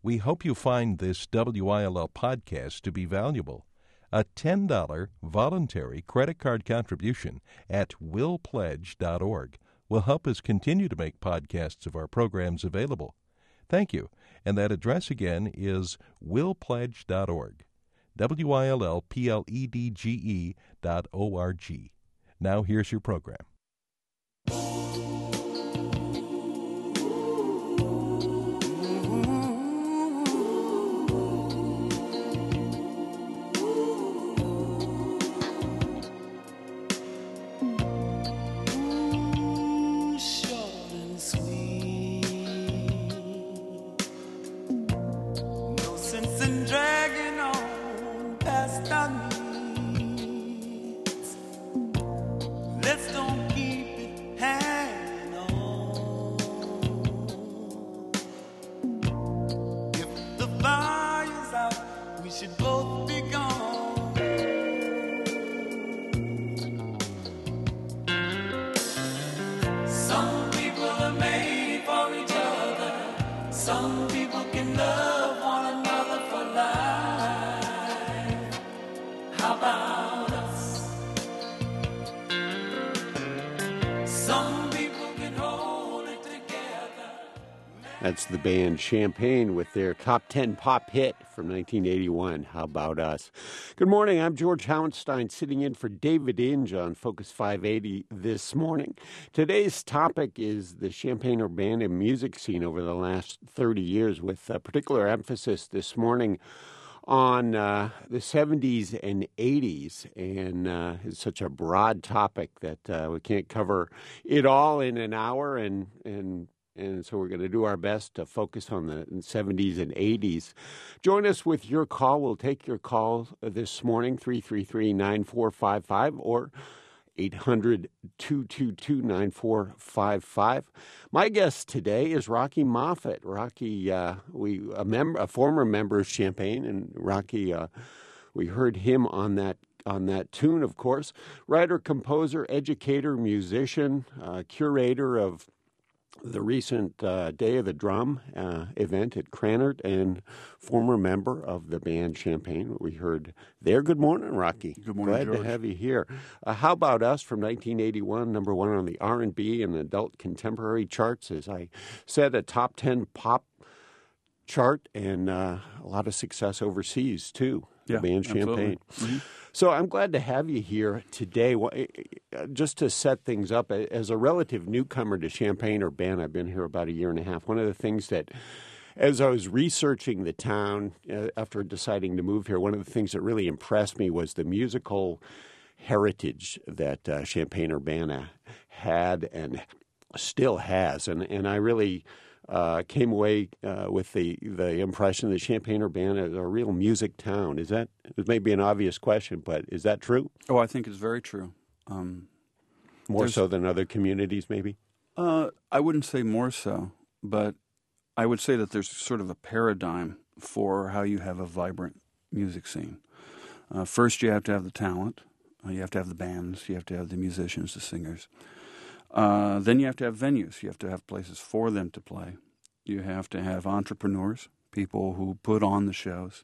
We hope you find this WILL podcast to be valuable. A $10 voluntary credit card contribution at willpledge.org will help us continue to make podcasts of our programs available. Thank you. And that address again is willpledge.org. WILLPLEDGE.org. Now here's your program. Some people can love one another for life. How about us? Some people can hold it together. That's the band Champaign with their top 10 pop hit from 1981, How About Us? Good morning, I'm George Howenstein, sitting in for David Inge on Focus 580 this morning. Today's topic is the Champaign-Urbana music scene over the last 30 years, with a particular emphasis this morning on the 70s and 80s. And it's such a broad topic that we can't cover it all in an hour, and so we're going to do our best to focus on the 70s and 80s. Join us with your call. We'll take your call this morning, 333-9455 or 800-222-9455. My guest today is Rocky Moffett. Rocky, a former member of Champaign, and Rocky, we heard him on that tune, of course. Writer, composer, educator, musician, curator of the recent Day of the Drum event at Cranard, and former member of the band Champaign, what we heard there. Good morning, Rocky. Good morning, Glad George. to have you here. How About Us from 1981, number one on the R&B and adult contemporary charts. As I said, a top 10 pop chart, and a lot of success overseas, too. Yeah, the band Champaign. Mm-hmm. So I'm glad to have you here today. Just to set things up, as a relative newcomer to Champaign-Urbana, I've been here about a year and a half. One of the things that, as I was researching the town after deciding to move here, one of the things that really impressed me was the musical heritage that Champaign-Urbana had and still has. And I really came away with the impression that Champaign-Urbana is a real music town. Is that, it may be an obvious question, but is that true? Oh, I think it's very true. More so than other communities, maybe? I wouldn't say more so, but I would say that there's sort of a paradigm for how you have a vibrant music scene. First, you have to have the talent. You have to have the bands. You have to have the musicians, the singers. Then you have to have venues. You have to have places for them to play. You have to have entrepreneurs, people who put on the shows.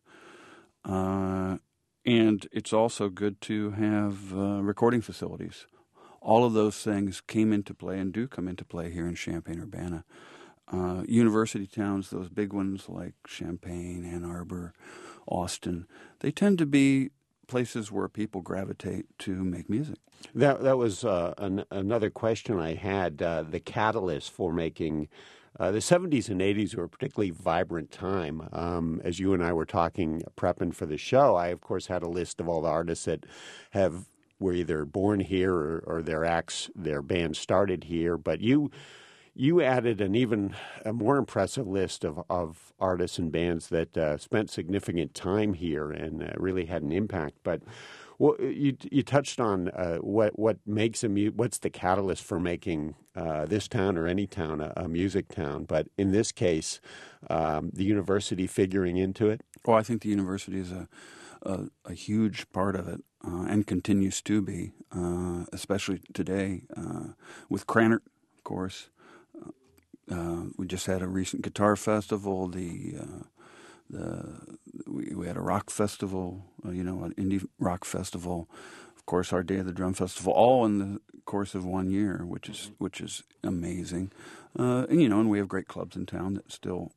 And it's also good to have recording facilities. All of those things came into play and do come into play here in Champaign-Urbana. University towns, those big ones like Champaign, Ann Arbor, Austin, they tend to be places where people gravitate to make music. That was another question I had. The catalyst for making the 70s and 80s were a particularly vibrant time. As you and I were talking, prepping for the show, I, of course, had a list of all the artists that were either born here or their band started here. But you added an even more impressive list of artists and bands that spent significant time here and really had an impact. But you touched on what makes what's the catalyst for making this town or any town a music town. But in this case, the university figuring into it. Oh, I think the university is a huge part of it and continues to be, especially today with Cranard, of course. We just had a recent guitar festival. The We had a rock festival, an indie rock festival. Of course, our Day of the Drum Festival, all in the course of 1 year, which is amazing. And we have great clubs in town that still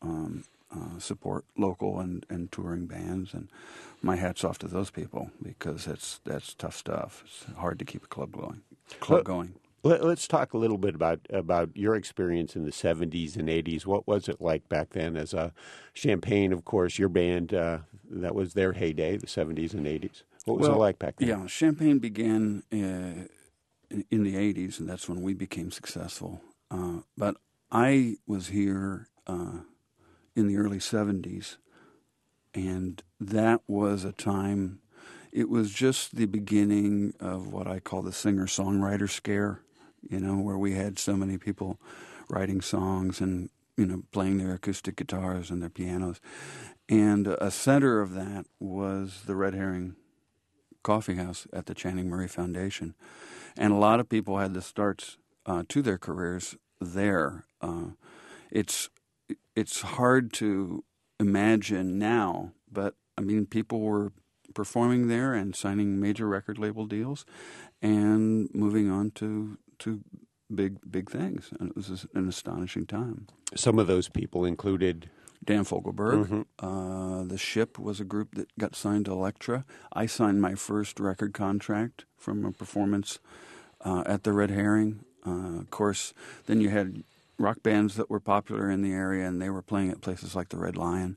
support local and touring bands, and my hat's off to those people, because that's tough stuff. It's hard to keep a club going. Let's talk a little bit about your experience in the 70s and 80s. What was it like back then as a Champaign, of course, your band, that was their heyday, the 70s and 80s. What was it like back then? Yeah, Champaign began in the 80s, and that's when we became successful. But I was here in the early 70s, and that was a time, it was just the beginning of what I call the singer-songwriter scare, where we had so many people writing songs and, playing their acoustic guitars and their pianos. And a center of that was the Red Herring Coffee House at the Channing Murray Foundation. And a lot of people had the starts to their careers there. It's hard to imagine now, but people were performing there and signing major record label deals and moving on to big things. And it was an astonishing time. Some of those people included Dan Fogelberg. The Ship was a group that got signed to Elektra. I signed my first record contract from a performance at the Red Herring. Of course, then you had rock bands that were popular in the area, and they were playing at places like the Red Lion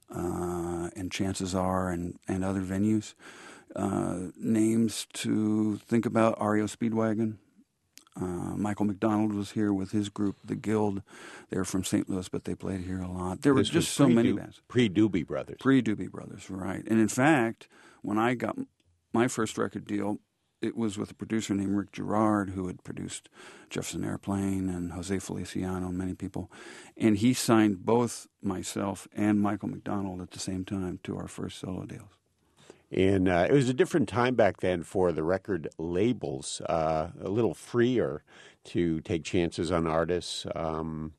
and Chances Are and other venues. Names to think about: REO Speedwagon. Michael McDonald was here with his group, The Guild. They were from St. Louis, but they played here a lot. There were just so many bands. Pre-Doobie Brothers. Pre-Doobie Brothers, right. And in fact, when I got my first record deal, it was with a producer named Rick Girard, who had produced Jefferson Airplane and Jose Feliciano and many people. And he signed both myself and Michael McDonald at the same time to our first solo deals. And it was a different time back then for the record labels, a little freer to take chances on artists. How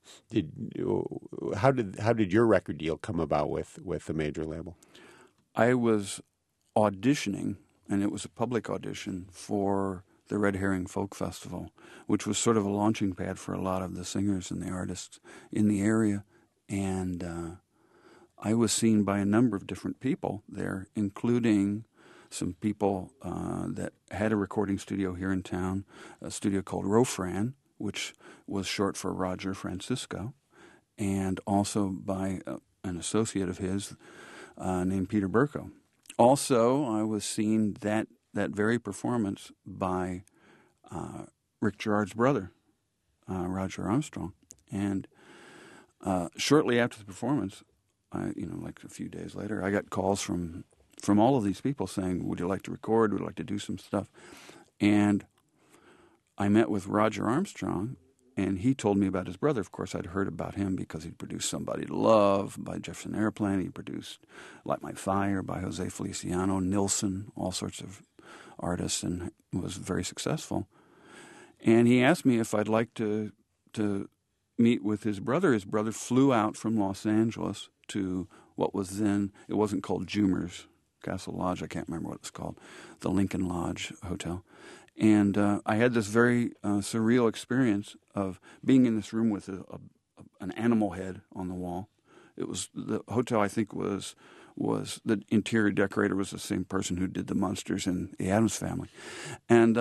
did your record deal come about with the major label? I was auditioning, and it was a public audition for the Red Herring Folk Festival, which was sort of a launching pad for a lot of the singers and the artists in the area. And I was seen by a number of different people there, including some people that had a recording studio here in town, a studio called Rofran, which was short for Roger Francisco, and also by an associate of his named Peter Burko. Also, I was seen that very performance by Rick Girard's brother, Roger Armstrong. And shortly after the performance, like a few days later, I got calls from all of these people saying, would you like to record? Would you like to do some stuff? And I met with Roger Armstrong, and he told me about his brother. Of course, I'd heard about him because he'd produced Somebody to Love by Jefferson Airplane. He produced Light My Fire by Jose Feliciano, Nilsson, all sorts of artists, and was very successful. And he asked me if I'd like to meet with his brother. His brother flew out from Los Angeles to what was then, it wasn't called Jumer's Castle Lodge, I can't remember what it's called, the Lincoln Lodge Hotel. And I had this very surreal experience of being in this room with an animal head on the wall. It was, the hotel I think was the interior decorator was the same person who did the Munsters and the Addams Family. And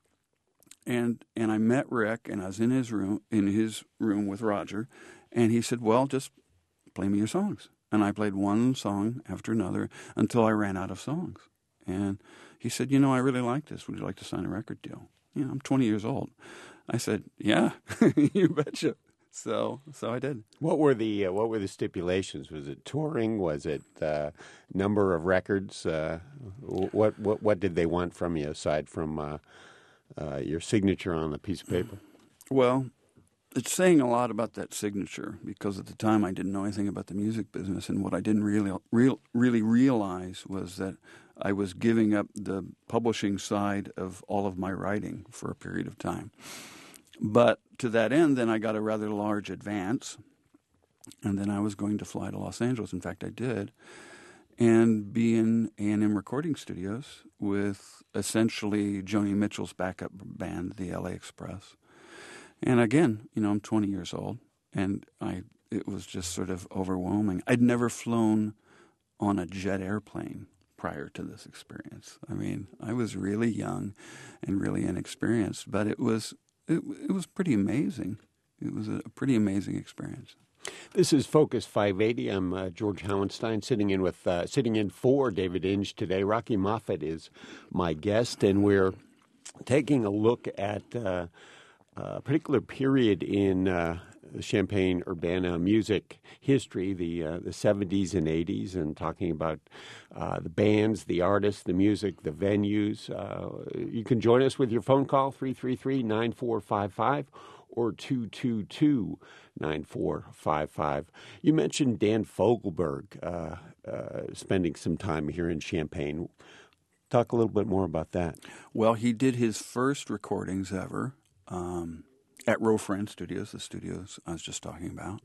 I met Rick, and I was in his room with Roger, and he said, well, just play me your songs. And I played one song after another until I ran out of songs. And he said, I really like this. Would you like to sign a record deal? I'm 20 years old. I said, yeah, you betcha. So I did. What were the stipulations? Was it touring? Was it number of records? What did they want from you aside from your signature on the piece of paper? Well, it's saying a lot about that signature, because at the time I didn't know anything about the music business, and what I didn't really realize was that I was giving up the publishing side of all of my writing for a period of time. But to that end, then I got a rather large advance, And then I was going to fly to Los Angeles. In fact, I did. And be in A&M Recording Studios with essentially Joni Mitchell's backup band, the LA Express. And again, I'm 20 years old, and it was just sort of overwhelming. I'd never flown on a jet airplane prior to this experience. I mean, I was really young and really inexperienced, but it was pretty amazing. It was a pretty amazing experience. This is Focus 580. I'm George Howenstein, sitting in for David Inge today. Rocky Moffett is my guest, and we're taking a look at a particular period in Champaign-Urbana music history, the 70s and 80s, and talking about the bands, the artists, the music, the venues. You can join us with your phone call, 333-9455. Or 222-9455. You mentioned Dan Fogelberg spending some time here in Champaign. Talk a little bit more about that. Well, he did his first recordings ever at Row Friend Studios, the studios I was just talking about.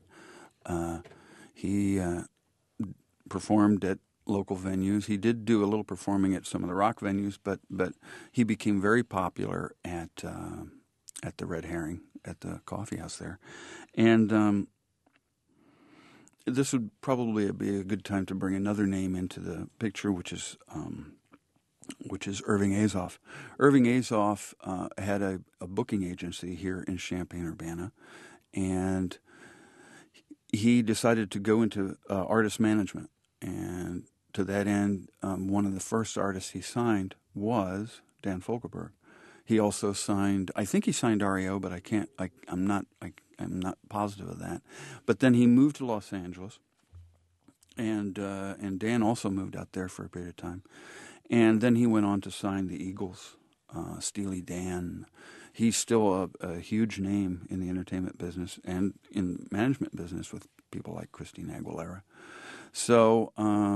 He performed at local venues. He did do a little performing at some of the rock venues, but he became very popular at the Red Herring, at the coffee house there. And this would probably be a good time to bring another name into the picture, which is Irving Azoff. Irving Azoff had a booking agency here in Champaign-Urbana, and he decided to go into artist management. And to that end, one of the first artists he signed was Dan Fogelberg. He also signed, I think he signed REO, but I'm not positive of that. But then he moved to Los Angeles, and Dan also moved out there for a period of time. And then he went on to sign the Eagles, Steely Dan. He's still a huge name in the entertainment business and in management business with people like Christina Aguilera. So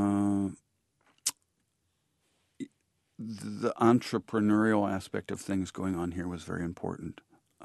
the entrepreneurial aspect of things going on here was very important.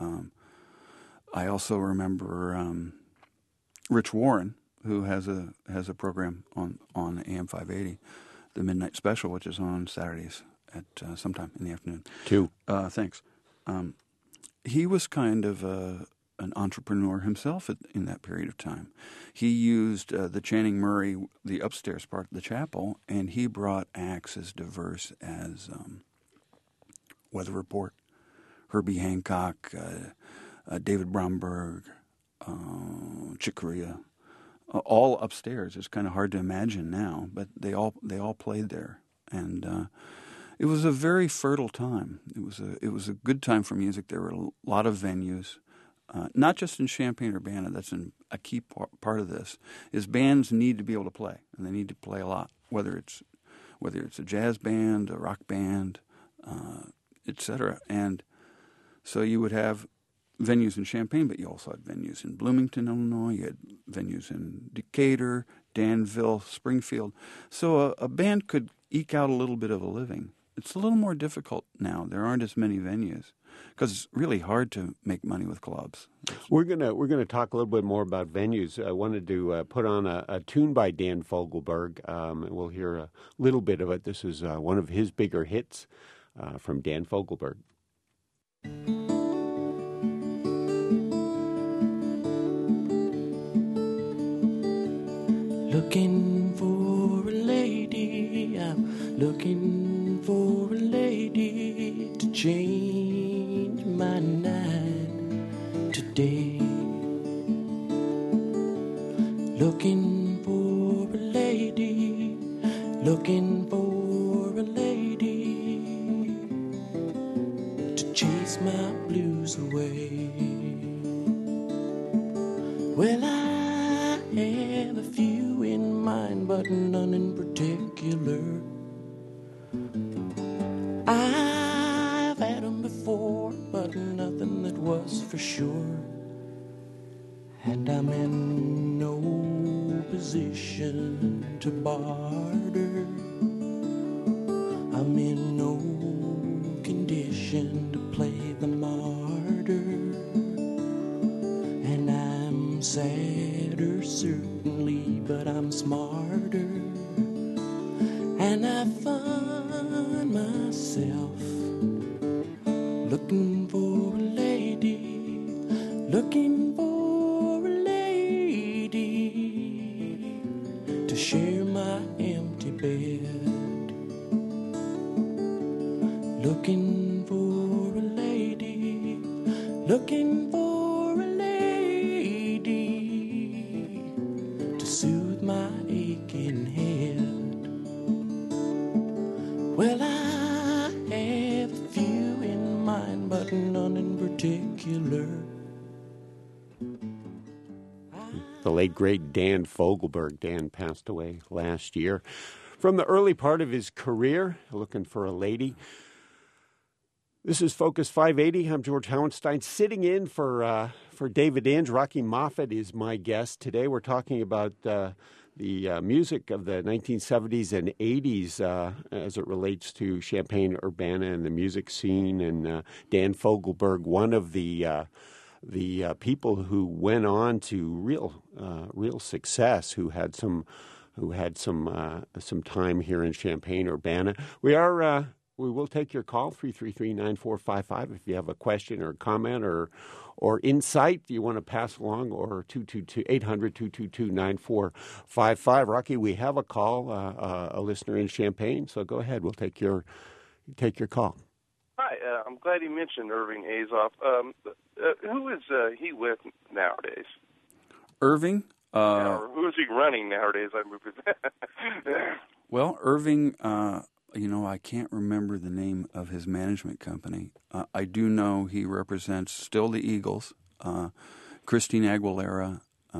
I also remember Rich Warren, who has a program on AM 580, the Midnight Special, which is on Saturdays at sometime in the afternoon. Thanks. He was kind of an entrepreneur himself in that period of time. He used the Channing Murray, the upstairs part of the chapel, and he brought acts as diverse as Weather Report, Herbie Hancock, David Bromberg, Chick Corea, all upstairs. It's kind of hard to imagine now, but they all played there, and it was a very fertile time. It was a good time for music. There were a lot of venues. Not just in Champaign-Urbana, that's a key part of this, is bands need to be able to play, and they need to play a lot, whether it's a jazz band, a rock band, etc. And so you would have venues in Champaign, but you also had venues in Bloomington, Illinois. You had venues in Decatur, Danville, Springfield. So a band could eke out a little bit of a living. It's a little more difficult now. There aren't as many venues because it's really hard to make money with clubs. We're gonna talk a little bit more about venues. I wanted to put on a tune by Dan Fogelberg. We'll hear a little bit of it. This is one of his bigger hits from Dan Fogelberg. Looking for a lady, I'm looking for a lady to change my night today. Looking for a lady, looking for a lady to chase my blues away. Well, I have a few in mind, but none in particular. I've had them before, but nothing that was for sure. And I'm in no position to barter. I'm in no condition to play the martyr. And I'm sadder, certainly, but I'm smarter. And I find myself looking for a lady, looking for a lady to share my empty bed. Looking for a lady, looking for a lady to soothe my aching head. Well, I have a few in mind, but none in particular. The late, great Dan Fogelberg. Dan passed away last year. From the early part of his career, looking for a lady. This is Focus 580. I'm George Howenstein, sitting in for David Inge. Rocky Moffett is my guest today. We're talking about the music of the 1970s and 80s as it relates to Champaign-Urbana and the music scene. And Dan Fogelberg, one of the people who went on to real success, who had some time here in Champaign-Urbana. We will take your call, 333-9455, if you have a question or a comment or insight you want to pass along, or 800-222-9455. Rocky, we have a call, a listener in Champaign, so go ahead. We'll take your call. Hi, I'm glad you mentioned Irving Azoff. Who is he with nowadays? Irving? Who is he running nowadays? Well, Irving, I can't remember the name of his management company. I do know he represents still the Eagles, Christina Aguilera.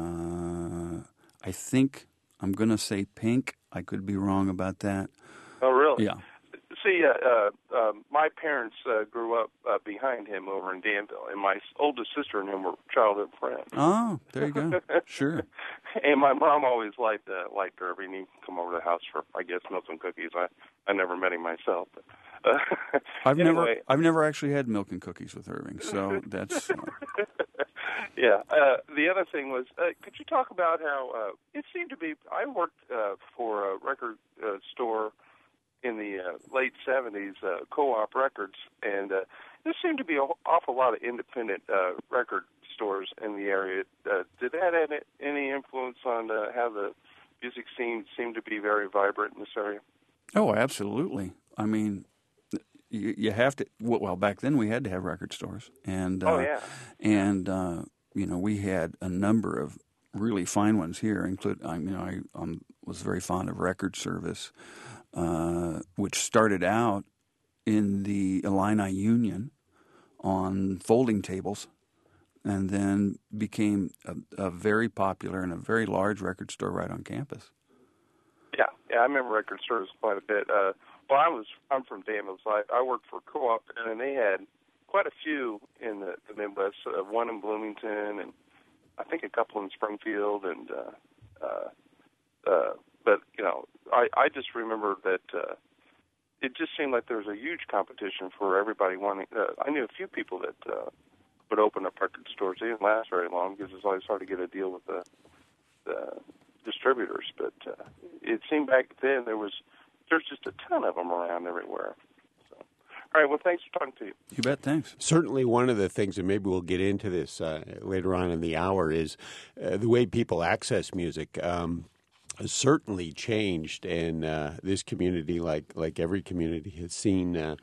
I think I'm going to say Pink. I could be wrong about that. Oh, really? Yeah. See, my parents grew up behind him over in Danville, and my oldest sister and him were childhood friends. Oh, there you go. Sure. And my mom always liked Irving. He'd come over to the house for, I guess, milk and cookies. I never met him myself. But, I've never actually had milk and cookies with Irving, so that's. Yeah. The other thing was, could you talk about how it seemed to be? I worked for a record store in the late 70s, Co-op Records, and there seemed to be an awful lot of independent record stores in the area. Did that have any influence on how the music scene seemed to be very vibrant in this area? Oh, absolutely. I mean, you have to. Well, back then we had to have record stores, and we had a number of really fine ones here. I was very fond of Record Service, which started out in the Illini Union on folding tables, and then became a very popular and a very large record store right on campus. Yeah, I remember record stores quite a bit. I'm from Danville, so I worked for Co-op, and they had quite a few in the Midwest. One in Bloomington, and I think a couple in Springfield, and but I just remember that it just seemed like there was a huge competition for everybody wanting. I knew a few people that would open up record stores. They didn't last very long because it's always hard to get a deal with the distributors. But it seemed back then there's just a ton of them around everywhere. So, all right. Well, thanks for talking to you. You bet. Thanks. Certainly, one of the things, and maybe we'll get into this later on in the hour, is the way people access music. Has certainly changed, and this community, like every community, has seen the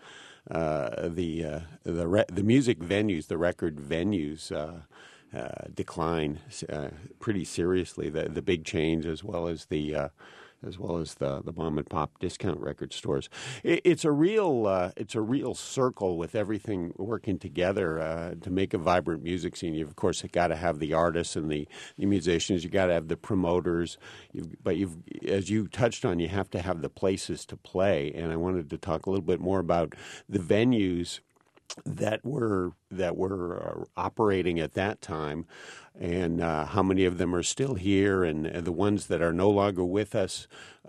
music venues, the record venues, decline pretty seriously. The big chains, as well as the mom and pop discount record stores. It's a real circle with everything working together to make a vibrant music scene. You've, of course, got to have the artists and the musicians. You got to have the promoters. But as you touched on, you have to have the places to play. And I wanted to talk a little bit more about the venues that were operating at that time, and how many of them are still here, and the ones that are no longer with us.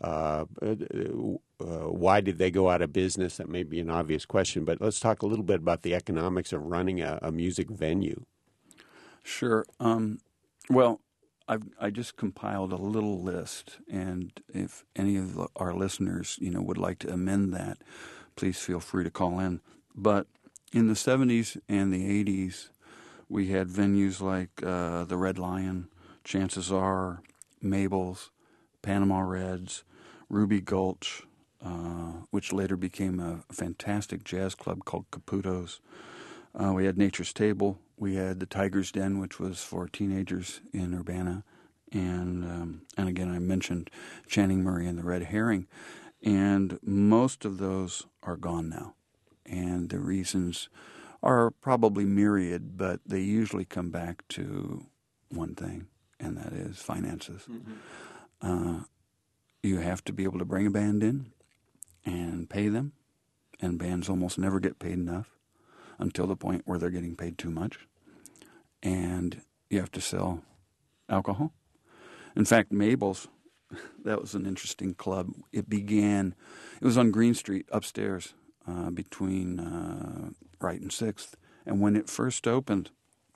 Why did they go out of business? That may be an obvious question, but let's talk a little bit about the economics of running a music venue. Sure. Well, I just compiled a little list, and if any of our listeners, would like to amend that, please feel free to call in. But in the 70s and the 80s, we had venues like the Red Lion, Chances Are, Mabel's, Panama Reds, Ruby Gulch, which later became a fantastic jazz club called Caputo's. We had Nature's Table. We had the Tiger's Den, which was for teenagers in Urbana. And again, I mentioned Channing Murray and the Red Herring. And most of those are gone now. And the reasons are probably myriad, but they usually come back to one thing, and that is finances. Mm-hmm. You have to be able to bring a band in and pay them, and bands almost never get paid enough until the point where they're getting paid too much. And you have to sell alcohol. In fact, Mabel's, that was an interesting club. It was on Green Street upstairs between Wright and 6th. And when it first opened,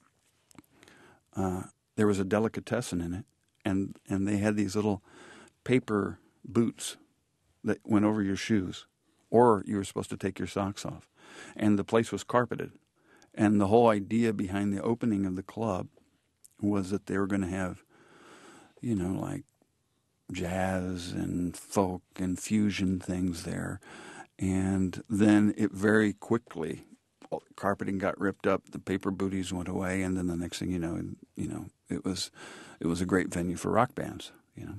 there was a delicatessen in it. And they had these little paper boots that went over your shoes, or you were supposed to take your socks off. And the place was carpeted. And the whole idea behind the opening of the club was that they were going to have, like jazz and folk and fusion things there. And then it very quickly, carpeting got ripped up, the paper booties went away, and then the next thing you know, it was a great venue for rock bands.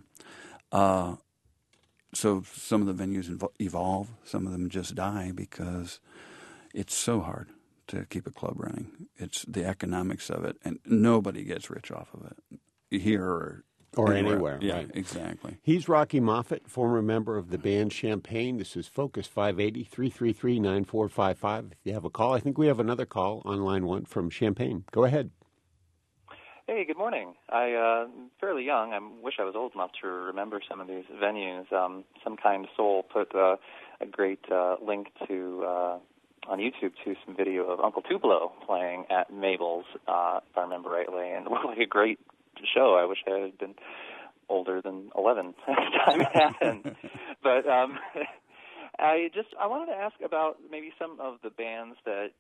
So some of the venues evolve, some of them just die because it's so hard to keep a club running. It's the economics of it, and nobody gets rich off of it here or anywhere. Yeah, right. Exactly. He's Rocky Moffett, former member of the band Champaign. This is Focus 580 333-9455. If you have a call, I think we have another call on line 1 from Champaign. Go ahead. Hey, good morning. I'm fairly young. I wish I was old enough to remember some of these venues. Some Kind Soul put a great link to on YouTube to some video of Uncle Tupelo playing at Mabel's, if I remember rightly, and it looked like a great show. I wish I had been older than 11 at the time it happened. But I wanted to ask about maybe some of the bands that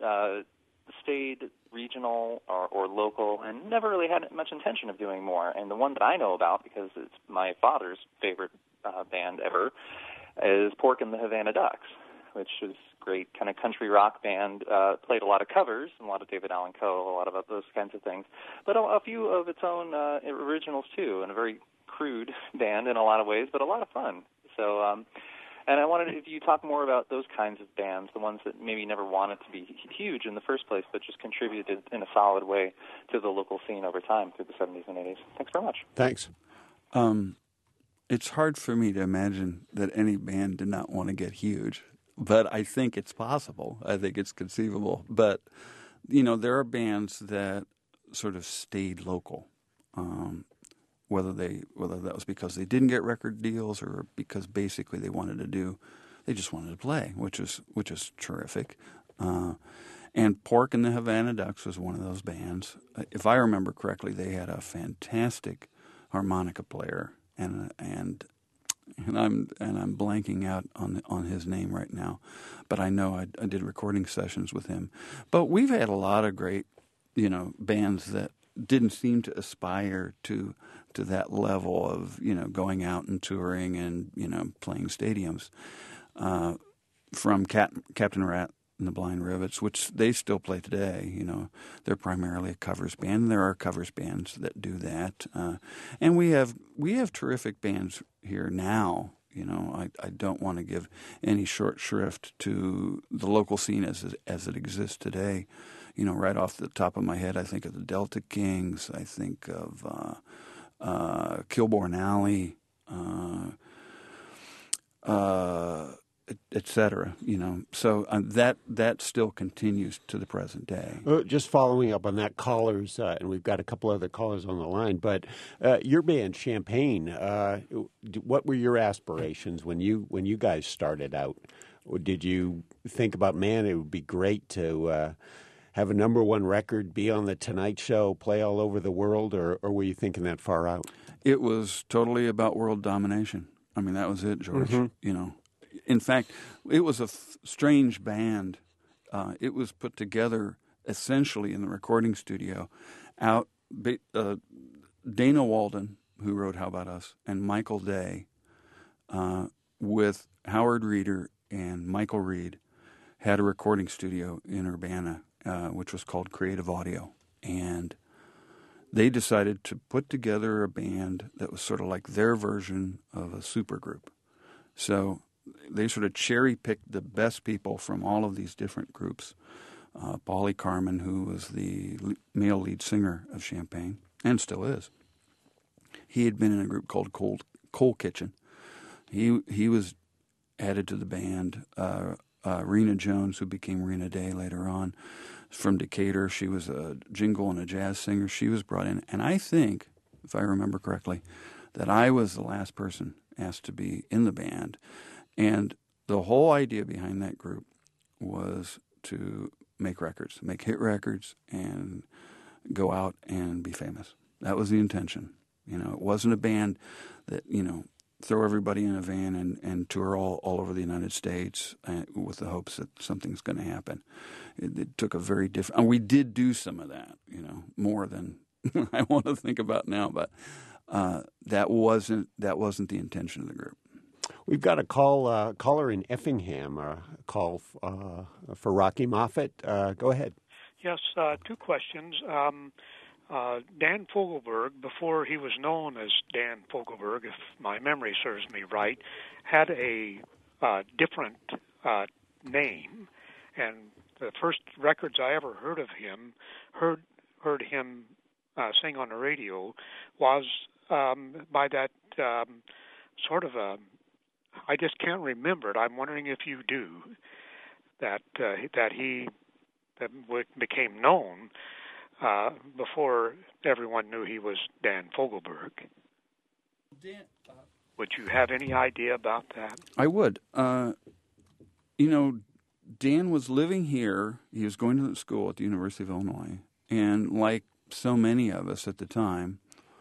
stayed regional or local and never really had much intention of doing more. And the one that I know about, because it's my father's favorite band ever, is Pork and the Havana Ducks, which is great kind of country rock band. Played a lot of covers, and a lot of David Allan Coe, a lot of those kinds of things, but a few of its own originals too, and a very crude band in a lot of ways, but a lot of fun. So, and I wanted if you talk more about those kinds of bands, the ones that maybe never wanted to be huge in the first place, but just contributed in a solid way to the local scene over time through the 70s and 80s. Thanks very much. Thanks. It's hard for me to imagine that any band did not want to get huge. But I think it's possible. I think it's conceivable. But, there are bands that sort of stayed local, whether that was because they didn't get record deals or because basically they just wanted to play, which is terrific. And Pork and the Havana Ducks was one of those bands. If I remember correctly, they had a fantastic harmonica player, and I'm blanking out on his name right now, but I know I did recording sessions with him. But we've had a lot of great, bands that didn't seem to aspire to that level of, going out and touring and, playing stadiums. From Captain Rat and the Blind Rivets, which they still play today. They're primarily a covers band. There are covers bands that do that, and we have terrific bands here now. I don't want to give any short shrift to the local scene as it exists today. Right off the top of my head, I think of the Delta Kings. I think of Kilbourne Alley. Et cetera, So that still continues to the present day. Just following up on that, callers, and we've got a couple other callers on the line, but your band, Champaign, what were your aspirations when you guys started out? Or did you think about, man, it would be great to have a number one record, be on the Tonight Show, play all over the world, or were you thinking that far out? It was totally about world domination. I mean, that was it, George. Mm-hmm. You know, in fact, it was a strange band. It was put together essentially in the recording studio. Dana Walden, who wrote "How About Us," and Michael Day, with Howard Reeder and Michael Reed, had a recording studio in Urbana, which was called Creative Audio, and they decided to put together a band that was sort of like their version of a supergroup. So they sort of cherry-picked the best people from all of these different groups. Paulie Carmen, who was the male lead singer of Champaign, and still is. He had been in a group called Coal Kitchen. He was added to the band. Rena Jones, who became Rena Day later on, from Decatur. She was a jingle and a jazz singer. She was brought in. And I think, if I remember correctly, that I was the last person asked to be in the band. And the whole idea behind that group was to make records, make hit records, and go out and be famous. That was the intention. You know, it wasn't a band that, you know, throw everybody in a van and tour all over the United States with the hopes that something's going to happen. It took a very different... And we did do some of that, you know, more than I want to think about now, but that wasn't the intention of the group. We've got a caller in Effingham, a call for Rocky Moffett. Go ahead. Yes, two questions. Dan Fogelberg, before he was known as Dan Fogelberg, if my memory serves me right, had a different name, and the first records I ever heard of him, heard him sing on the radio, was by that sort of a, I just can't remember it. I'm wondering if you do, that he became known before everyone knew he was Dan Fogelberg. Would you have any idea about that? I would. You know, Dan was living here. He was going to school at the University of Illinois. And like so many of us at the time,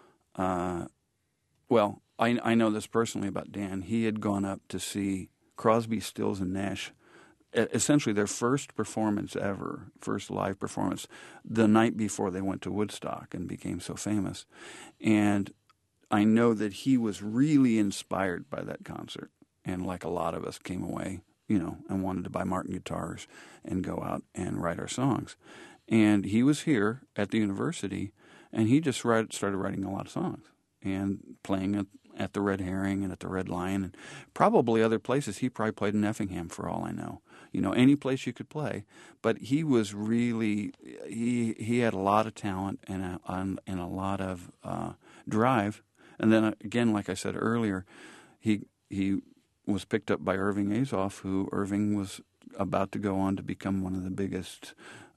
well, I know this personally about Dan. He had gone up to see Crosby, Stills, and Nash, essentially their first performance ever, first live performance, the night before they went to Woodstock and became so famous. And I know that he was really inspired by that concert. And like a lot of us came away, you know, and wanted to buy Martin guitars and go out and write our songs. And he was here at the university, and he just started writing a lot of songs and playing at the Red Herring and at the Red Lion and probably other places. He probably played in Effingham for all I know. You know, any place you could play. But he was really, he had a lot of talent and a lot of drive. And then again, like I said earlier, he was picked up by Irving Azoff, who Irving was about to go on to become one of the biggest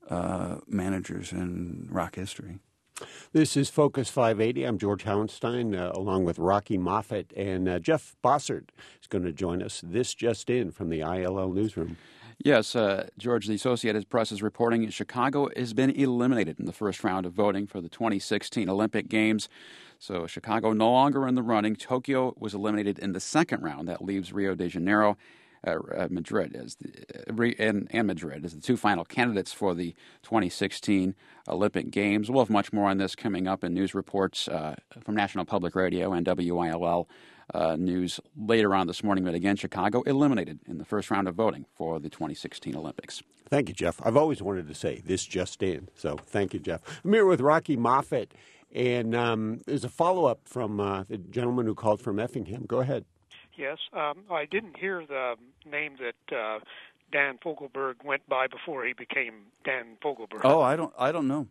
managers in rock history. This is Focus 580. I'm George Howenstein, along with Rocky Moffett, and Jeff Bossert is going to join us. This just in from the ILL newsroom. Yes, George, the Associated Press is reporting Chicago has been eliminated in the first round of voting for the 2016 Olympic Games. So Chicago no longer in the running. Tokyo was eliminated in the second round. That leaves Rio de Janeiro, Madrid and Madrid as the two final candidates for the 2016 Olympic Games. We'll have much more on this coming up in news reports from National Public Radio and WILL news later on this morning. But again, Chicago eliminated in the first round of voting for the 2016 Olympics. Thank you, Jeff. I've always wanted to say this just in, so thank you, Jeff. I'm here with Rocky Moffett, and there's a follow-up from the gentleman who called from Effingham. Go ahead. Yes, I didn't hear the name that Dan Fogelberg went by before he became Dan Fogelberg. Oh, I don't know.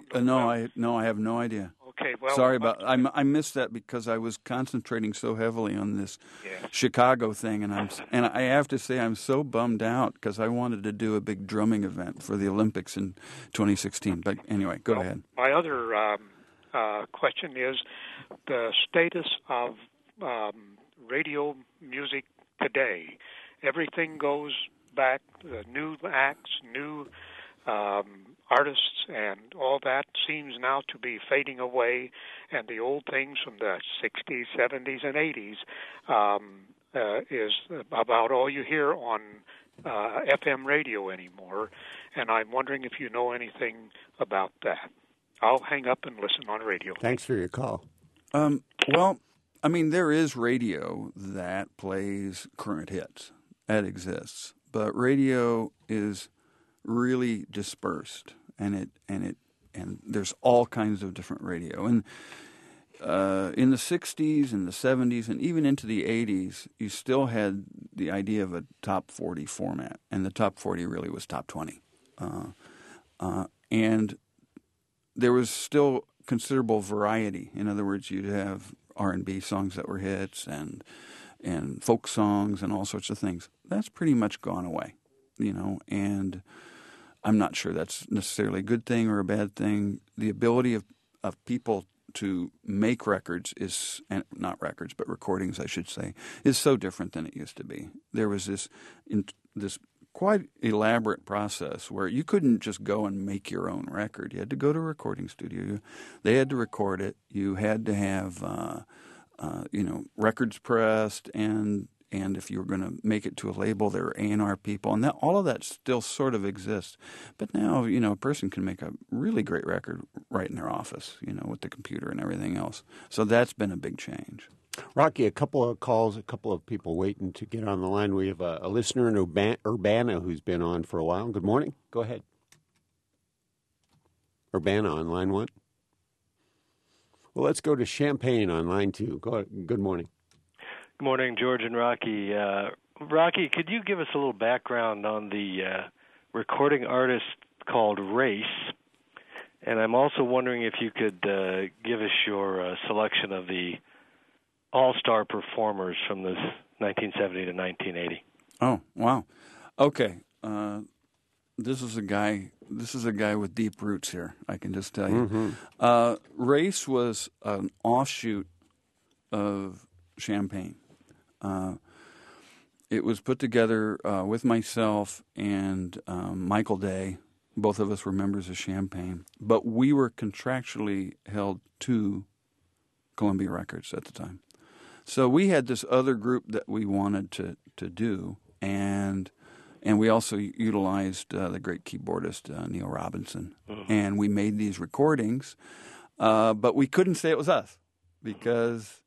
No, I have no idea. Okay, well, sorry about. I missed that because I was concentrating so heavily on this Chicago thing, and I have to say I'm so bummed out because I wanted to do a big drumming event for the Olympics in 2016. But anyway, go ahead. My other question is the status of radio music today. Everything goes back, new acts, new artists and all that seems now to be fading away, and the old things from the 60s, 70s, and 80s is about all you hear on FM radio anymore, and I'm wondering if you know anything about that. I'll hang up and listen on radio. Thanks for your call. Well, I mean, there is radio that plays current hits. That exists. But radio is really dispersed, and there's all kinds of different radio. And in the 60s and the 70s and even into the 80s, you still had the idea of a top 40 format, and the top 40 really was top 20. And there was still considerable variety. In other words, you'd have R&B songs that were hits and folk songs and all sorts of things. That's pretty much gone away, and I'm not sure that's necessarily a good thing or a bad thing. The ability of people to make records not records, but recordings, I should say, is so different than it used to be. There was this quite elaborate process where you couldn't just go and make your own record. You had to go to a recording studio. They had to record it. You had to have records pressed, and if you were going to make it to a label, there were A&R people, and all of that still sort of exists. But now, a person can make a really great record right in their office, with the computer and everything else. So that's been a big change. Rocky, a couple of calls, a couple of people waiting to get on the line. We have a listener in Urbana who's been on for a while. Good morning. Go ahead. Urbana on line 1. Well, let's go to Champaign on line 2. Go ahead. Good morning. Good morning, George and Rocky. Rocky, could you give us a little background on the recording artist called Race? And I'm also wondering if you could give us your selection of the all-star performers from this 1970 to 1980. Oh, wow. Okay. This is a guy with deep roots here, I can just tell you. Mm-hmm. Race was an offshoot of Champaign. It was put together with myself and Michael Day. Both of us were members of Champaign, but we were contractually held to Columbia Records at the time. So we had this other group that we wanted to do, and we also utilized the great keyboardist Neil Robinson, and we made these recordings, but we couldn't say it was us because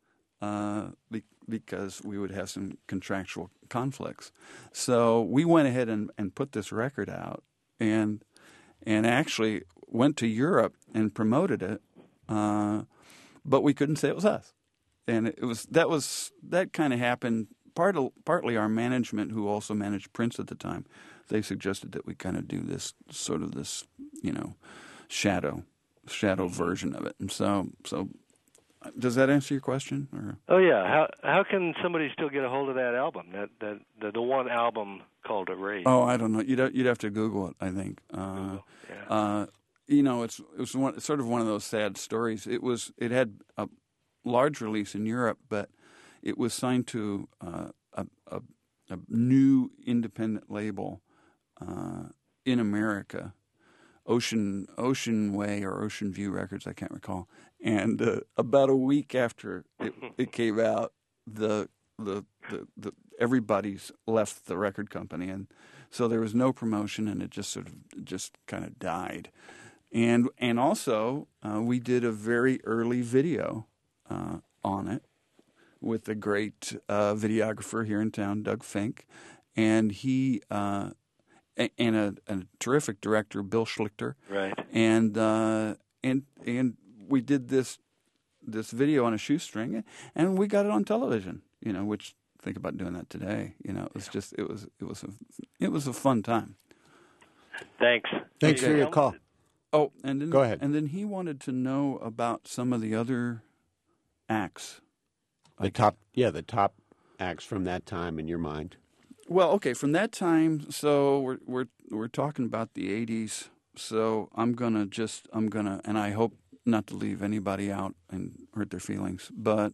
we would have some contractual conflicts. So we went ahead and put this record out, and actually went to Europe and promoted it, but we couldn't say it was us. And that kind of happened. Partly our management, who also managed Prince at the time, they suggested that we kind of do this sort of shadow version of it. And so does that answer your question? Or? Oh yeah. How can somebody still get a hold of that album? The one album called Erase. Oh, I don't know. You'd have to Google it, I think. Yeah. It's sort of one of those sad stories. It had a large release in Europe, but it was signed to a new independent label in America, Ocean Way or Ocean View Records, I can't recall. And about a week after it came out, the everybody's left the record company, and so there was no promotion, and it just kind of died. And also we did a very early video on it with the great videographer here in town, Doug Fink, and he and a terrific director, Bill Schlichter. Right. And we did this video on a shoestring, and we got it on television. Which think about doing that today. It was a fun time. Thanks for your call. Oh, and then go ahead. And then he wanted to know about some of the other acts. The top acts from that time in your mind. Well, okay, from that time. So we're talking about the 80s. So I'm gonna, and I hope not to leave anybody out and hurt their feelings, but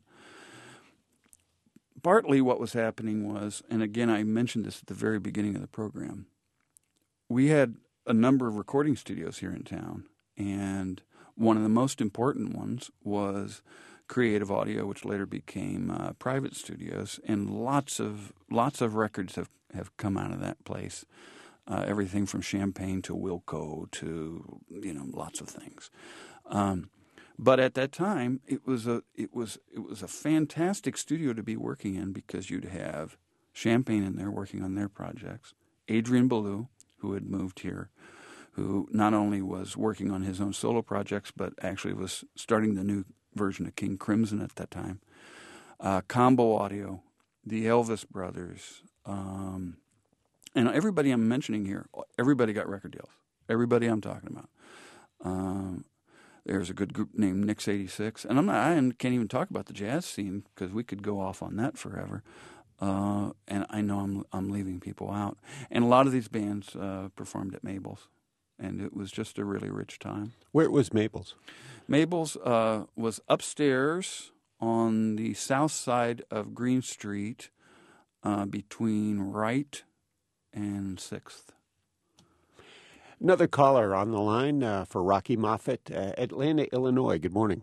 partly what was happening was, and again I mentioned this at the very beginning of the program, we had a number of recording studios here in town, and one of the most important ones was Creative Audio, which later became Private Studios, and lots of records have come out of that place. Everything from Champagne to Wilco to lots of things. But at that time, it was a fantastic studio to be working in, because you'd have Champagne in there working on their projects, Adrian Belew, who had moved here, who not only was working on his own solo projects, but actually was starting the new version of King Crimson at that time. Combo Audio, the Elvis Brothers, and everybody I'm mentioning here, everybody got record deals. Everybody I'm talking about. There's a good group named Nix 86, and I can't even talk about the jazz scene because we could go off on that forever. And I know I'm leaving people out. And a lot of these bands performed at Mabel's, and it was just a really rich time. Where was Mabel's? Mabel's was upstairs on the south side of Green Street, between Wright and 6th. Another caller on the line for Rocky Moffett, Atlanta, Illinois. Good morning.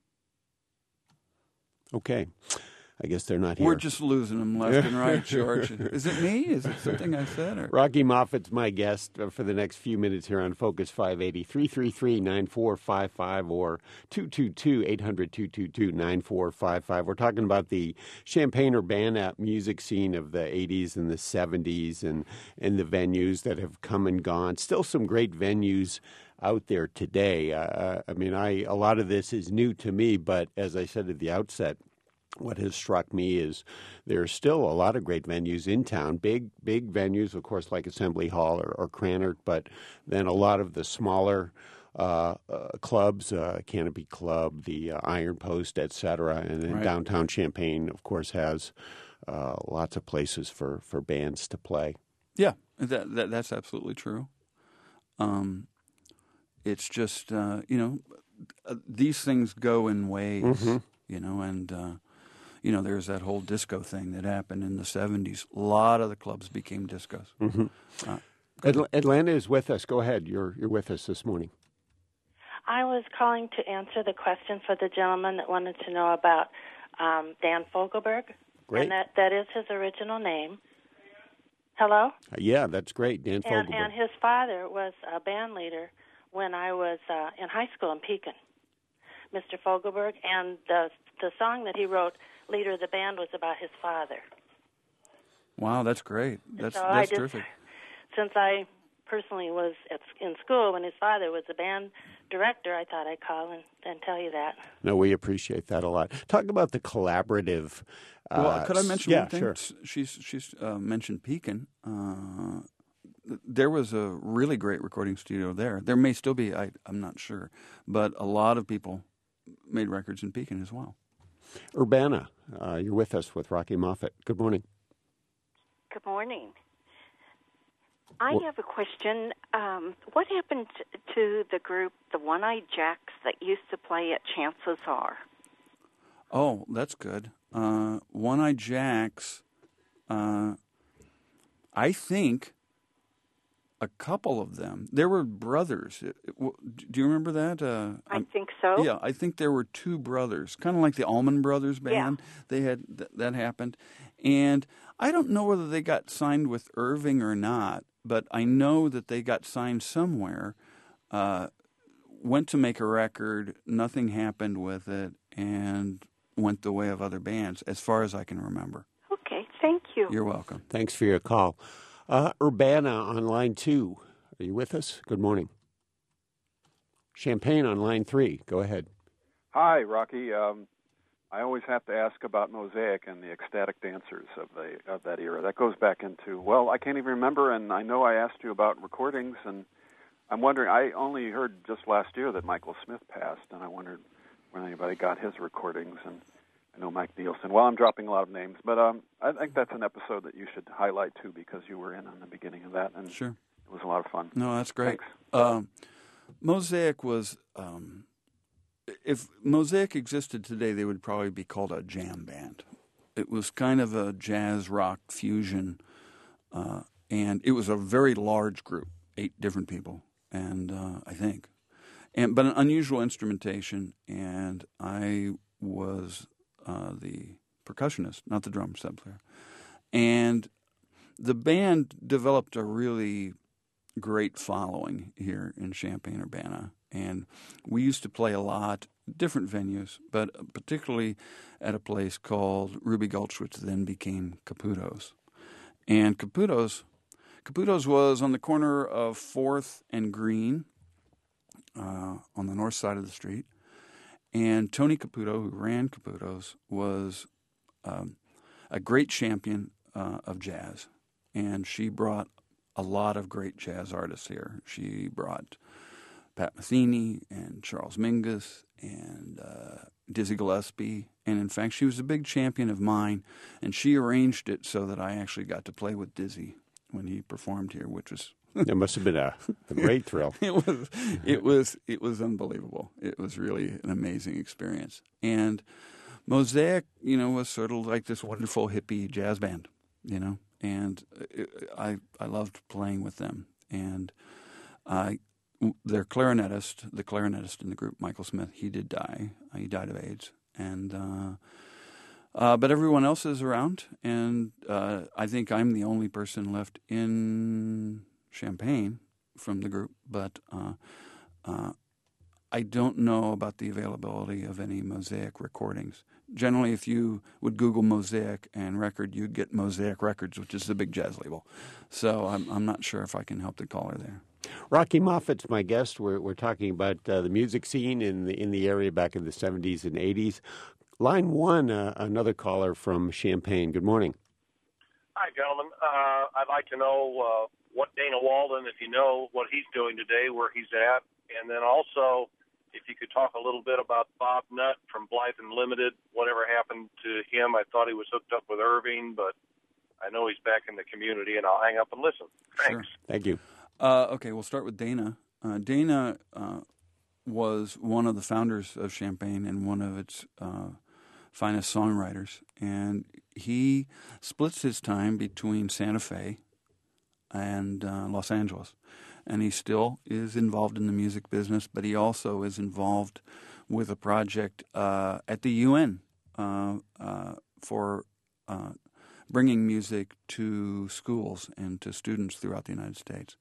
Okay. I guess they're not here. We're just losing them left and right, George. Is it me? Is it something I said? Or? Rocky Moffett's my guest for the next few minutes here on Focus 580, 333-9455 or 222-800-222-9455. We're talking about the Champaign-Urbana music scene of the 80s and the 70s and the venues that have come and gone. Still some great venues out there today. A lot of this is new to me, but as I said at the outset, what has struck me is there's still a lot of great venues in town, big venues, of course, like Assembly Hall or Cranard, but then a lot of the smaller clubs, Canopy Club, the Iron Post, et cetera, and then downtown Champaign, of course, has lots of places for bands to play. Yeah, that's absolutely true. It's just, these things go in waves, and... there's that whole disco thing that happened in the 70s. A lot of the clubs became discos. Mm-hmm. Atlanta is with us. Go ahead. You're with us this morning. I was calling to answer the question for the gentleman that wanted to know about Dan Fogelberg. Great. And that is his original name. Hello? Yeah, that's great, Dan Fogelberg. And his father was a band leader when I was in high school in Pekin, Mr. Fogelberg, and the song that he wrote, Leader of the Band, was about his father. Wow, that's great. That's terrific. Since I personally was in school when his father was the band director, I thought I'd call and tell you that. No, we appreciate that a lot. Talk about the collaborative. Well, could I mention one thing? Sure. She's mentioned Pekin. There was a really great recording studio there. There may still be, I'm not sure, but a lot of people made records in Pekin as well. Urbana, you're with us with Rocky Moffett. Good morning. Good morning. I have a question. What happened to the group, the One-Eyed Jacks, that used to play at Chances Are? Oh, that's good. One-Eyed Jacks, I think a couple of them. There were brothers. Do you remember that? I think so. Yeah, I think there were two brothers, kind of like the Allman Brothers band. Yeah. They had that happened, and I don't know whether they got signed with Irving or not, but I know that they got signed somewhere. Went to make a record, nothing happened with it, and went the way of other bands, as far as I can remember. Okay, thank you. You're welcome. Thanks for your call. Urbana on line 2. Are you with us? Good morning. Champaign on line 3. Go ahead. Hi, Rocky. I always have to ask about Mosaic and the ecstatic dancers of that era. That goes back into, I can't even remember, and I know I asked you about recordings, and I'm wondering, I only heard just last year that Michael Smith passed, and I wondered when anybody got his recordings, and I know Mike Nielsen. Well, I'm dropping a lot of names, but I think that's an episode that you should highlight, too, because you were in on the beginning of that, and sure. It was a lot of fun. No, that's great. Thanks. Mosaic was, if Mosaic existed today, they would probably be called a jam band. It was kind of a jazz rock fusion, and it was a very large group. 8 different people, and I think. But an unusual instrumentation, and I was the percussionist, not the drum set player. And the band developed a really great following here in Champaign-Urbana, and we used to play a lot, different venues, but particularly at a place called Ruby Gulch, which then became Caputo's. And Caputo's was on the corner of 4th and Green, on the north side of the street. And Tony Caputo, who ran Caputo's, was a great champion of jazz. And she brought a lot of great jazz artists here. She brought Pat Metheny and Charles Mingus and Dizzy Gillespie. And in fact, she was a big champion of mine. And she arranged it so that I actually got to play with Dizzy when he performed here, which was... It must have been a great thrill. It was unbelievable. It was really an amazing experience. And Mosaic, was sort of like this wonderful hippie jazz band, and I loved playing with them. And the clarinetist in the group, Michael Smith, he did die. He died of AIDS. And but everyone else is around, and I think I'm the only person left in Champaign from the group, but I don't know about the availability of any Mosaic recordings. Generally, if you would Google Mosaic and record, you'd get Mosaic Records, which is the big jazz label. So I'm not sure if I can help the caller there. Rocky Moffat's my guest. We're talking about the music scene in the area back in the 70s and 80s. Line 1, another caller from Champaign. Good morning. Hi, gentlemen. I'd like to know what Dana Walden, if you know what he's doing today, where he's at, and then also if you could talk a little bit about Bob Nutt from Blythe Unlimited, whatever happened to him. I thought he was hooked up with Irving, but I know he's back in the community, and I'll hang up and listen. Thanks. Sure. Thank you. Okay, we'll start with Dana. Dana was one of the founders of Champaign and one of its finest songwriters, and he splits his time between Santa Fe and Los Angeles. And he still is involved in the music business, but he also is involved with a project at the UN for bringing music to schools and to students throughout the United States.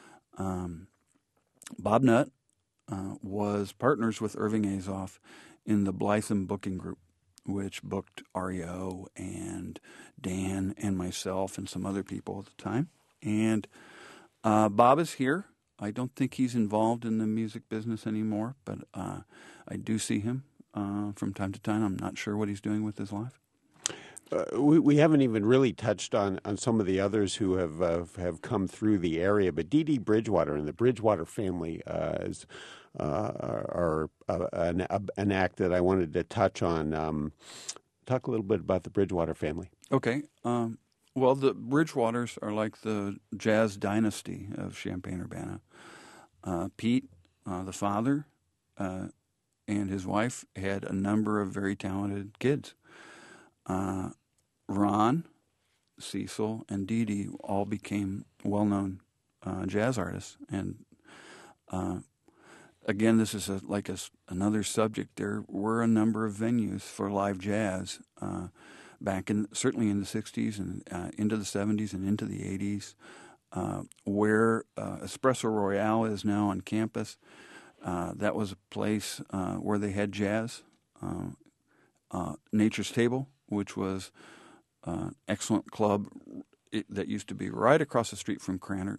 Bob Nutt was partners with Irving Azoff in the Blytham Booking Group, which booked REO and Dan and myself and some other people at the time. And Bob is here. I don't think he's involved in the music business anymore, but I do see him from time to time. I'm not sure what he's doing with his life. We haven't even really touched on some of the others who have come through the area, but Dee Dee Bridgewater and the Bridgewater family are an act that I wanted to touch on. Talk a little bit about the Bridgewater family. Okay. Well, the Bridgewaters are like the jazz dynasty of Champaign-Urbana. Pete, the father, and his wife had a number of very talented kids. Ron, Cecil, and Dee Dee all became well-known jazz artists. And again, this is another subject. There were a number of venues for live jazz back certainly in the 60s and into the 70s and into the 80s, where Espresso Royale is now on campus. That was a place where they had jazz. Nature's Table, which was an excellent club that used to be right across the street from Krannert,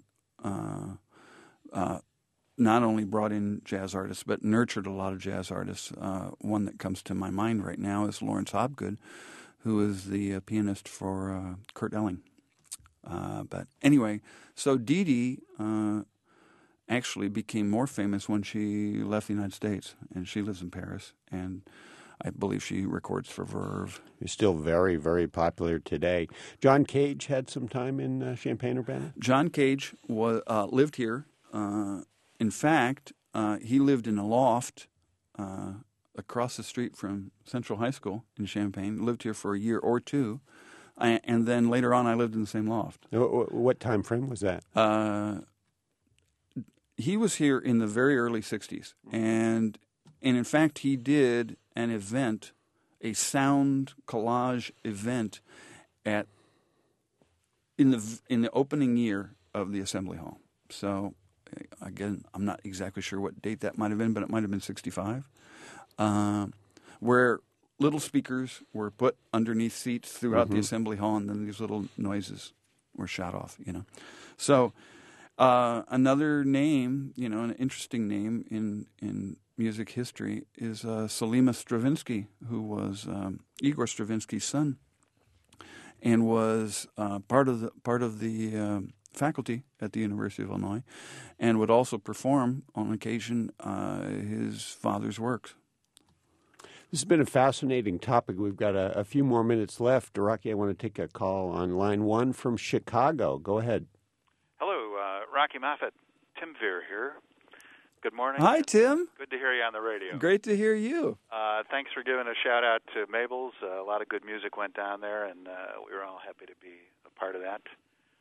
not only brought in jazz artists, but nurtured a lot of jazz artists. One that comes to my mind right now is Lawrence Hobgood, who is the pianist for Kurt Elling. But anyway, so Dee Dee actually became more famous when she left the United States, and she lives in Paris, and I believe she records for Verve. He's still very, very popular today. John Cage had some time in Champaign-Urbana? John Cage lived here. In fact, he lived in a loft across the street from Central High School in Champaign, lived here for a year or two, and then later on I lived in the same loft. What time frame was that? he was here in the very early 60s. And in fact, he did an event, a sound collage event in the opening year of the Assembly Hall. So, again, I'm not exactly sure what date that might have been, but it might have been 65, where little speakers were put underneath seats throughout the Assembly Hall, and then these little noises were shot off, So another name, an interesting name in music history is Selima Stravinsky, who was Igor Stravinsky's son, and was part of the faculty at the University of Illinois, and would also perform on occasion his father's works. This has been a fascinating topic. We've got a few more minutes left. Rocky, I want to take a call on line 1 from Chicago. Go ahead. Hello, Rocky Moffett. Tim Veer here. Good morning. Hi, Tim. Good to hear you on the radio. Great to hear you. Thanks for giving a shout-out to Mabel's. A lot of good music went down there, and we were all happy to be a part of that.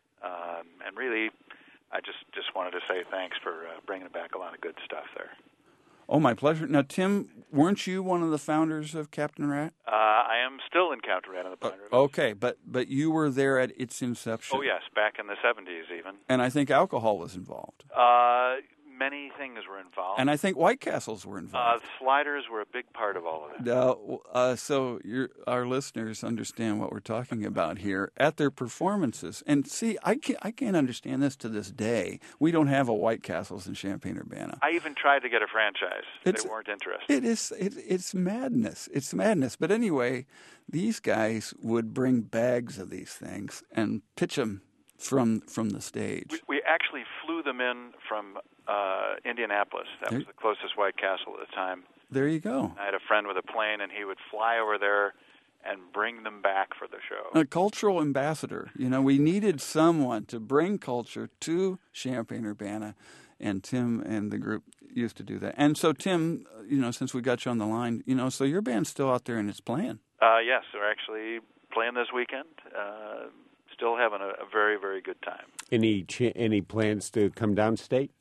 And really, I just wanted to say thanks for bringing back a lot of good stuff there. Oh, my pleasure. Now, Tim, weren't you one of the founders of Captain Rat? I am still in Captain Rat on the Pine River. Okay, but you were there at its inception. Oh, yes, back in the 70s even. And I think alcohol was involved. Many things were involved. And I think White Castles were involved. Sliders were a big part of all of that. So our listeners understand what we're talking about here at their performances. And see, I can't understand this to this day. We don't have a White Castles in Champaign-Urbana. I even tried to get a franchise. They weren't interested. It's madness. It's madness. But anyway, these guys would bring bags of these things and pitch them from the stage. We actually flew them in from Indianapolis. That was the closest White Castle at the time. There you go. I had a friend with a plane, and he would fly over there and bring them back for the show. A cultural ambassador. We needed someone to bring culture to Champaign-Urbana, and Tim and the group used to do that. And so, Tim, since we got you on the line, so your band's still out there and it's playing. Yes, we're actually playing this weekend. Still having a very, very good time. Any plans to come downstate?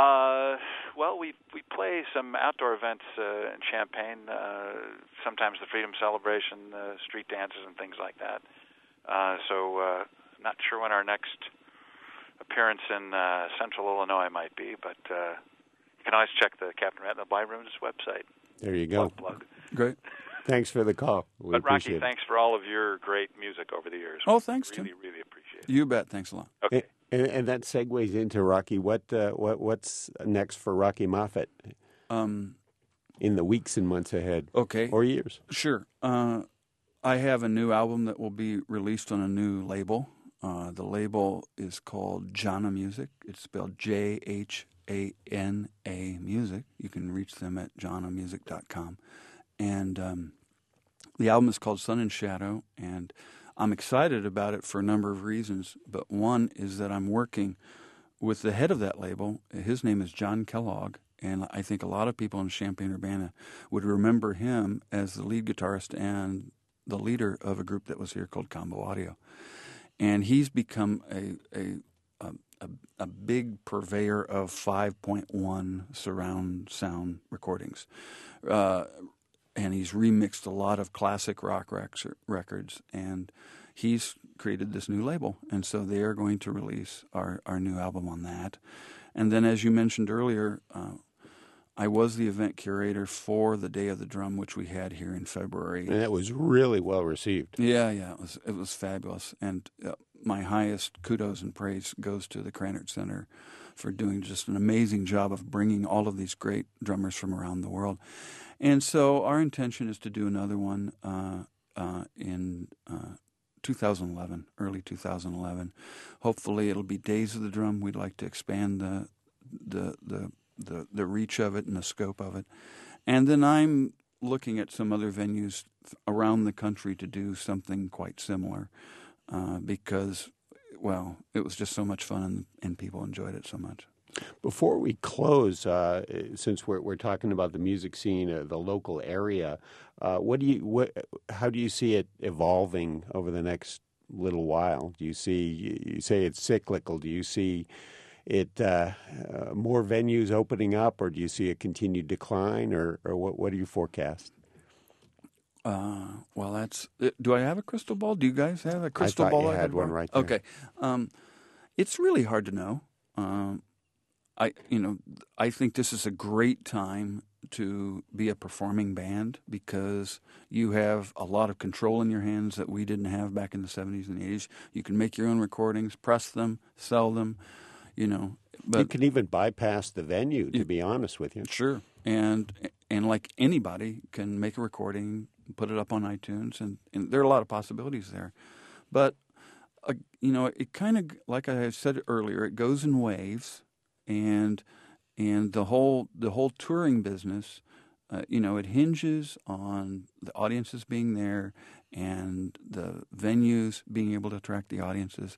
Well, we play some outdoor events in Champaign. Sometimes the Freedom Celebration, street dances, and things like that. So, not sure when our next appearance in Central Illinois might be, but you can always check the Captain Rat and the Blind Room's website. There you go. Plug. Great. Thanks for the call. But Rocky, thanks for all of your great music over the years. Oh, thanks, Tim. Tim. Really appreciate it. You bet. Thanks a lot. Okay. And that segues into Rocky. What's next for Rocky Moffett in the weeks and months ahead? Okay. Or years? Sure. I have a new album that will be released on a new label. The label is called Jana Music. It's spelled Jhana Music. You can reach them at janamusic.com. And the album is called Sun and Shadow, and I'm excited about it for a number of reasons. But one is that I'm working with the head of that label. His name is John Kellogg, and I think a lot of people in Champaign-Urbana would remember him as the lead guitarist and the leader of a group that was here called Combo Audio. And he's become a big purveyor of 5.1 surround sound recordings. And he's remixed a lot of classic rock records, and he's created this new label. And so they are going to release our new album on that. And then, as you mentioned earlier, I was the event curator for the Day of the Drum, which we had here in February. And that was really well received. Yeah, it was fabulous. And my highest kudos and praise goes to the Krannert Center for doing just an amazing job of bringing all of these great drummers from around the world. And so our intention is to do another one in 2011, early 2011. Hopefully it'll be Days of the Drum. We'd like to expand the reach of it and the scope of it. And then I'm looking at some other venues around the country to do something quite similar because, well, it was just so much fun and people enjoyed it so much. Before we close, since we're talking about the music scene, the local area, how do you see it evolving over the next little while? Do you say it's cyclical? Do you see more venues opening up, or do you see a continued decline, or what do you forecast? Well, that's. Do I have a crystal ball? Do you guys have a crystal ball? I thought you had one right there. Okay, it's really hard to know. I think this is a great time to be a performing band because you have a lot of control in your hands that we didn't have back in the 70s and 80s. You can make your own recordings, press them, sell them. But you can even bypass the venue. To be honest with you, sure. And like anybody can make a recording, put it up on iTunes, and there are a lot of possibilities there. But it kind of, like I said earlier, it goes in waves, and the whole touring business, it hinges on the audiences being there and the venues being able to attract the audiences.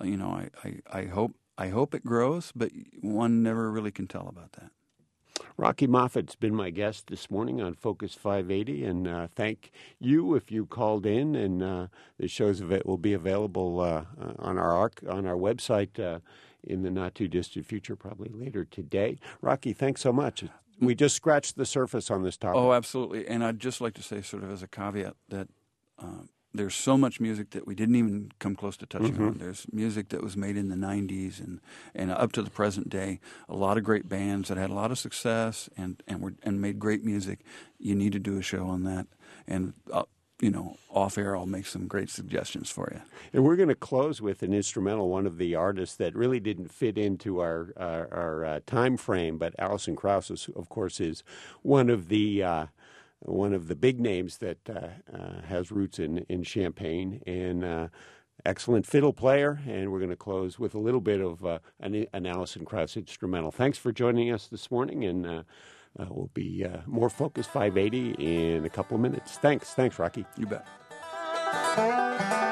I hope it grows, but one never really can tell about that. Rocky Moffat's been my guest this morning on Focus 580, and thank you if you called in. And the shows of it will be available on our website in the not too distant future, probably later today. Rocky, thanks so much. We just scratched the surface on this topic. Oh, absolutely. And I'd just like to say, sort of as a caveat, that there's so much music that we didn't even come close to touching on. There's music that was made in the 90s and up to the present day. A lot of great bands that had a lot of success and made great music. You need to do a show on that. And, off air, I'll make some great suggestions for you. And we're going to close with an instrumental, one of the artists that really didn't fit into our time frame, but Alison Krauss, of course, is one of the big names that has roots in Champaign, and excellent fiddle player. And we're going to close with a little bit of an Alison Krauss instrumental. Thanks for joining us this morning, and we'll be more Focus 580 in a couple of minutes. Thanks, Rocky. You bet.